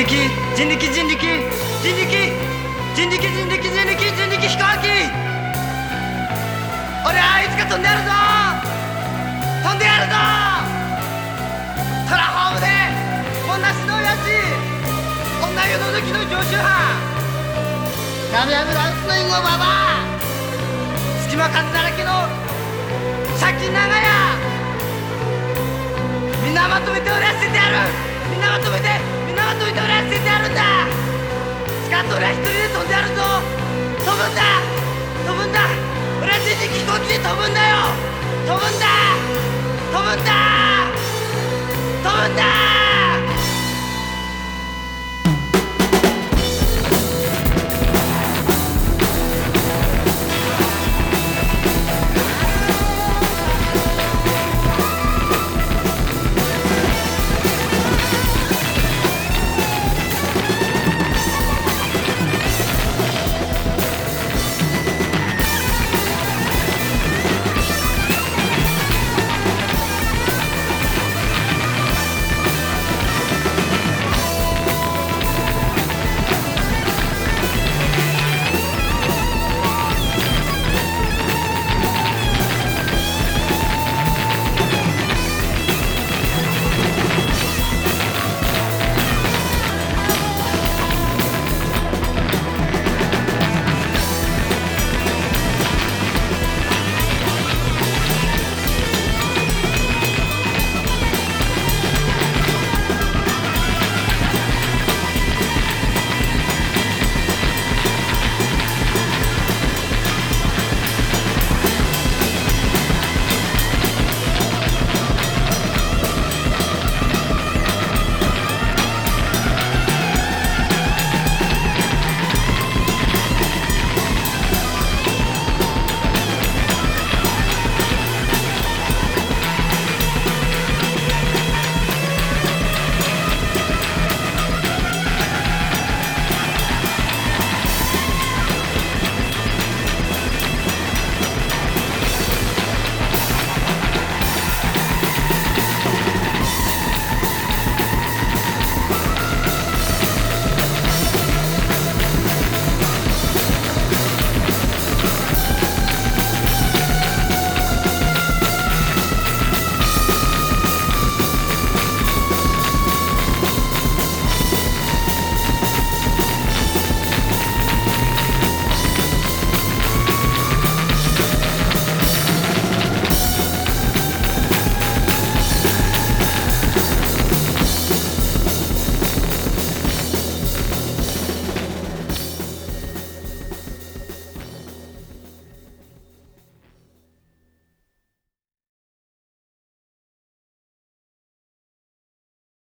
力人力人力人力人力人力人力人力飛行機。俺はいつか飛んでやるぞ、飛んでやるぞ。トラホームでこんなしの親父、女湯の時の常習犯、ラブラブランスのインゴババア、隙間風だらけの借金長屋。みんなまとめて俺は捨ててやる。みんなまとめて俺は捨ててやるんだ。スカッと俺は一人で飛んでやるぞ。飛ぶんだ飛ぶんだ、俺は人力飛行機で飛ぶんだよ。飛ぶんだ飛ぶんだ飛ぶんだ。